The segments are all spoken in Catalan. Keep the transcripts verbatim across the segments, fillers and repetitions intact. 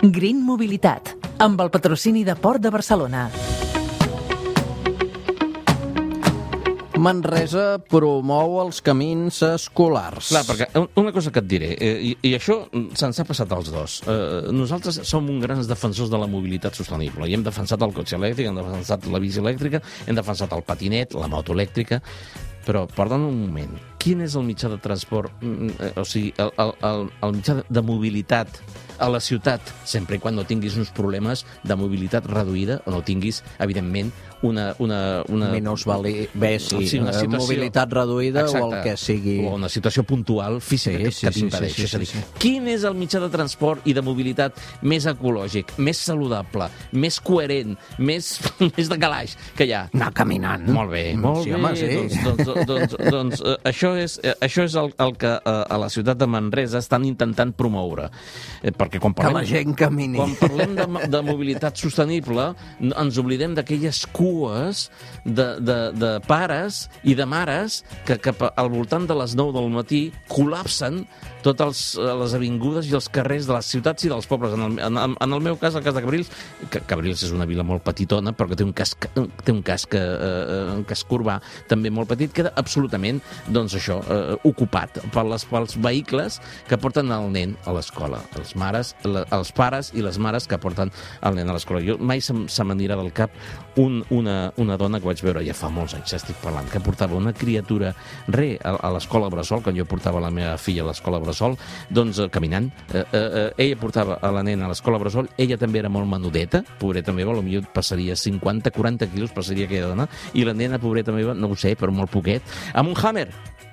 Green Mobilitat, amb el patrocini de Port de Barcelona. Manresa promou els camins escolars. Clar, perquè una cosa que et diré, eh, i, i això se'ns ha passat als dos. Eh, nosaltres som uns grans defensors de la mobilitat sostenible i hem defensat el cotxe elèctric, hem defensat la bici elèctrica, hem defensat el patinet, la moto elèctrica, però, perdona un moment, quin és el mitjà de transport, o sigui, el, el, el, el mitjà de mobilitat a la ciutat, sempre i quan no tinguis uns problemes de mobilitat reduïda o no tinguis, evidentment, una... una, una Minusvali... Bé, sí, sí, una situació... mobilitat reduïda. Exacte. O el que sigui... O una situació puntual física sí, sí, que t'impedeix. Sí, sí, sí, sí, sí. Quin és el mitjà de transport i de mobilitat més ecològic, més saludable, més coherent, més, més de calaix que hi ha? Anar caminant. Molt bé, molt sí, bé. Home, sí. Doncs, doncs, doncs, doncs eh, això és, eh, això és el, el que eh, a la ciutat de Manresa estan intentant promoure. Eh, perquè quan parlem, que la gent camini. Quan parlem de, de mobilitat sostenible, ens oblidem d'aquelles cues de, de, de pares i de mares que, que al voltant de les nou del matí col·lapsen totes les avingudes i els carrers de les ciutats i dels pobles. En el, en, en el meu cas, el cas de Cabrils, que Cabrils és una vila molt petitona, però que té un casc, té un casc, eh, un casc urbà també molt petit, queda absolutament, doncs això, eh, ocupat per les, pels vehicles que porten el nen a l'escola. Els mares, la, els pares i les mares que porten el nen a l'escola. Jo mai se, se m'anirà del cap un, una, una dona que vaig veure ja fa molts anys, estic parlant, que portava una criatura re a, a l'escola Bressol, quan jo portava la meva filla a l'escola Bressol, doncs eh, caminant. Eh, eh, ella portava a la nena a l'escola Bressol, ella també era molt menudeta, pobreta meva, potser passaria cinquanta quaranta quilos, passaria aquella dona, i la nena, pobreta meva, no ho sé, però molt poquet, amb un Hammer.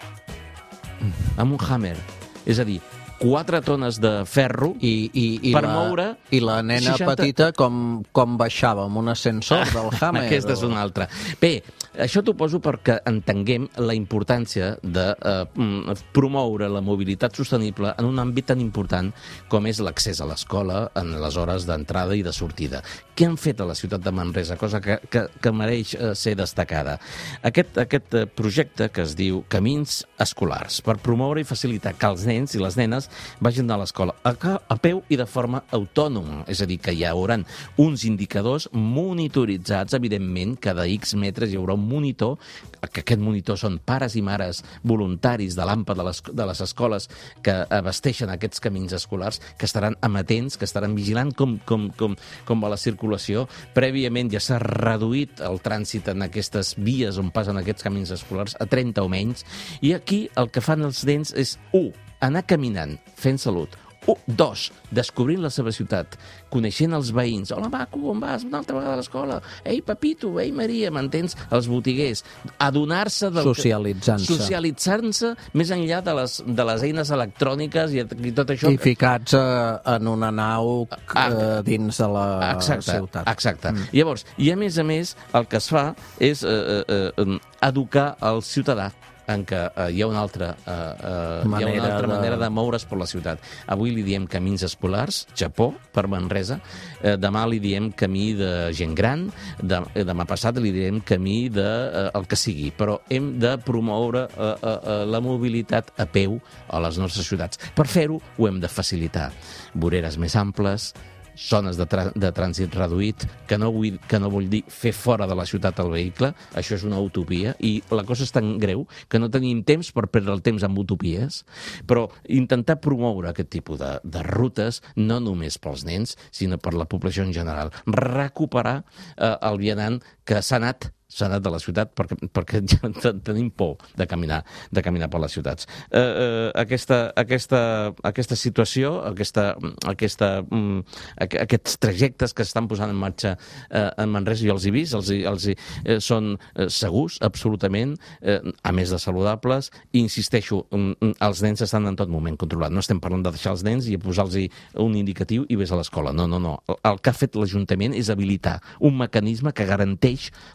Amb un Hammer. És a dir, quatre tones de ferro I, i, i per la, moure... I la nena seixanta... petita com, com baixava amb un ascensor del Hammer. Aquesta és una altra. Bé, això t'ho poso perquè entenguem la importància de eh, promoure la mobilitat sostenible en un àmbit tan important com és l'accés a l'escola en les hores d'entrada i de sortida. Què han fet a la ciutat de Manresa? Cosa que, que, que mereix eh, ser destacada. Aquest, aquest projecte que es diu Camins Escolars, per promoure i facilitar que els nens i les nenes vagin a l'escola a, a peu i de forma autònoma. És a dir, que hi haurà uns indicadors monitoritzats, evidentment, cada X metres hi haurà un monitor, que aquest monitor són pares i mares voluntaris de l'AMPA de les, de les escoles que abasteixen aquests camins escolars, que estaran amatents, que estaran vigilant com, com, com, com va la circulació. Prèviament ja s'ha reduït el trànsit en aquestes vies on passen aquests camins escolars a trenta o menys, i aquí el que fan els nens és, u, anar caminant, fent salut. Uh, dos, descobrint la seva ciutat, coneixent els veïns. Hola, maco, on vas? Una altra vegada a l'escola. Ei, Pepito, ei, Maria, m'entens? Els botiguers. Adonar-se del... Socialitzant-se. Socialitzant-se més enllà de les, de les eines electròniques i, i tot això. I ficats eh, en una nau eh, dins de la exacte, ciutat. Exacte. Mm. Llavors, i a més a més, el que es fa és eh, eh, educar el ciutadà en què uh, hi ha una altra, uh, uh, hi ha una altra de... manera de moure's per la ciutat. Avui li diem camins escolars, Japó, per Manresa. Uh, demà li diem camí de gent gran. De, demà passat li diem camí de uh, el que sigui. Però hem de promoure uh, uh, uh, la mobilitat a peu a les nostres ciutats. Per fer-ho, ho hem de facilitar. Voreres més amples, zones de, de trànsit reduït, que no, vull, que no vull dir fer fora de la ciutat el vehicle, això és una utopia, i la cosa és tan greu que no tenim temps per perdre el temps amb utopies, però intentar promoure aquest tipus de, de rutes, no només pels nens, sinó per la població en general. Recuperar eh, el vianant que s'ha anat s'ha anat de la ciutat perquè, perquè ja tenim por de caminar, de caminar per les ciutats. Eh, eh, aquesta, aquesta, aquesta situació, aquesta, aquesta, mm, aquests trajectes que estan posant en marxa eh, en Manresa, jo els he vist, els, els, eh, són eh, segurs, absolutament, eh, a més de saludables, i insisteixo, mm, els nens estan en tot moment controlats. No estem parlant de deixar els nens i posar-los un indicatiu i vés a l'escola. No, no, no. El que ha fet l'Ajuntament és habilitar un mecanisme que garanteix la seguretat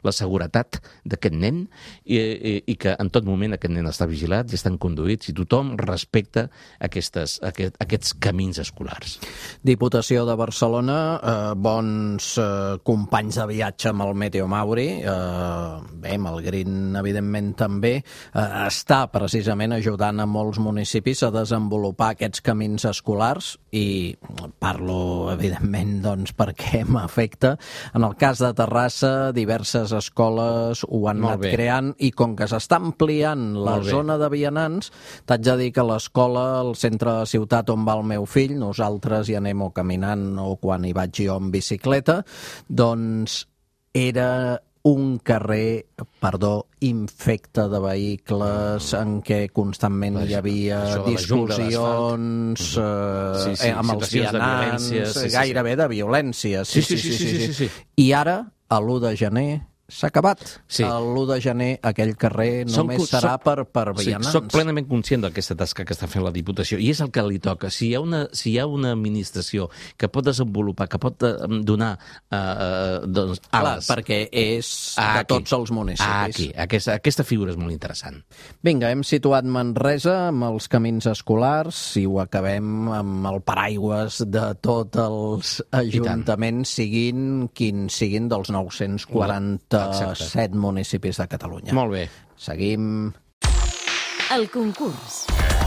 seguretat d'aquest nen i, i, i que en tot moment aquest nen està vigilat i estan conduïts i tothom respecta aquestes, aquest, aquests camins escolars. Diputació de Barcelona, eh, bons eh, companys de viatge amb el Meteo Mauri, eh, bé, amb el Green evidentment també, eh, està precisament ajudant a molts municipis a desenvolupar aquests camins escolars i parlo evidentment doncs, perquè m'afecta. En el cas de Terrassa, diverses escoles ho han Molt anat bé. creant i com que s'està ampliant la Molt bé. zona de vianants, t'haig de dir que l'escola, al centre de la ciutat on va el meu fill, nosaltres hi anem o caminant o quan hi vaig jo en bicicleta, doncs era un carrer, perdó, infecte de vehicles en què constantment hi havia Això de la jungla discussions eh, Sí, sí, amb els situacions de vianants, violència, sí, sí, sí. gairebé de violència. Sí, sí, sí, sí, sí, sí, sí. I ara, a l'u de gener, s'ha acabat. Sí. L'u de gener aquell carrer Som només co- serà soc- per, per Sí, vianants. soc plenament conscient d'aquesta tasca que està fent la Diputació i és el que li toca. Si hi ha una, si hi ha una administració que pot desenvolupar, que pot eh, donar eh, eh, doncs, Clar, ales... perquè és Ah, de aquí. tots els municipis. Ah, aquí. Aquesta, aquesta figura és molt interessant. Vinga, hem situat Manresa amb els camins escolars i ho acabem amb el paraigües de tots els ajuntaments, siguin quins siguin dels nou-cents quaranta-set municipis de Catalunya. Molt bé. Seguim. El concurs.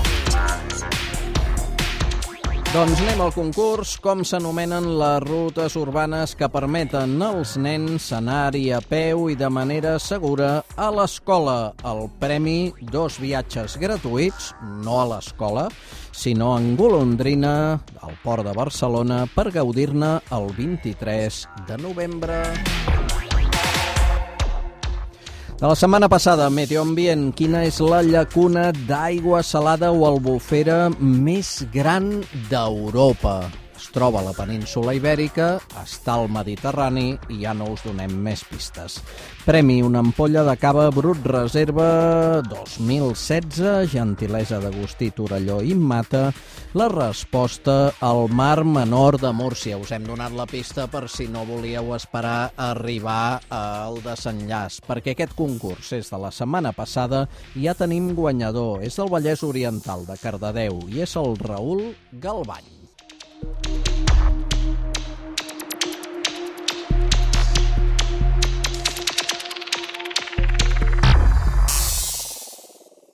Doncs anem al concurs. Com s'anomenen les rutes urbanes que permeten als nens anar-hi a peu i de manera segura a l'escola? El premi, dos viatges gratuïts, no a l'escola, sinó en golondrina al Port de Barcelona per gaudir-ne el vint-i-tres de novembre. De la setmana passada, Meteo Ambient, quina és la llacuna d'aigua salada o albufera més gran d'Europa? Es troba a la península Ibèrica, està al Mediterrani i ja no us donem més pistes. Premi, una ampolla de cava Brut Reserva dos mil setze, gentilesa d'Agustí Torelló i Mata. La resposta al Mar Menor de Múrcia. Us hem donat la pista per si no volíeu esperar a arribar al desenllaç, perquè aquest concurs és de la setmana passada i ja tenim guanyador. És del Vallès Oriental, de Cardedeu, i és el Raül Galvany.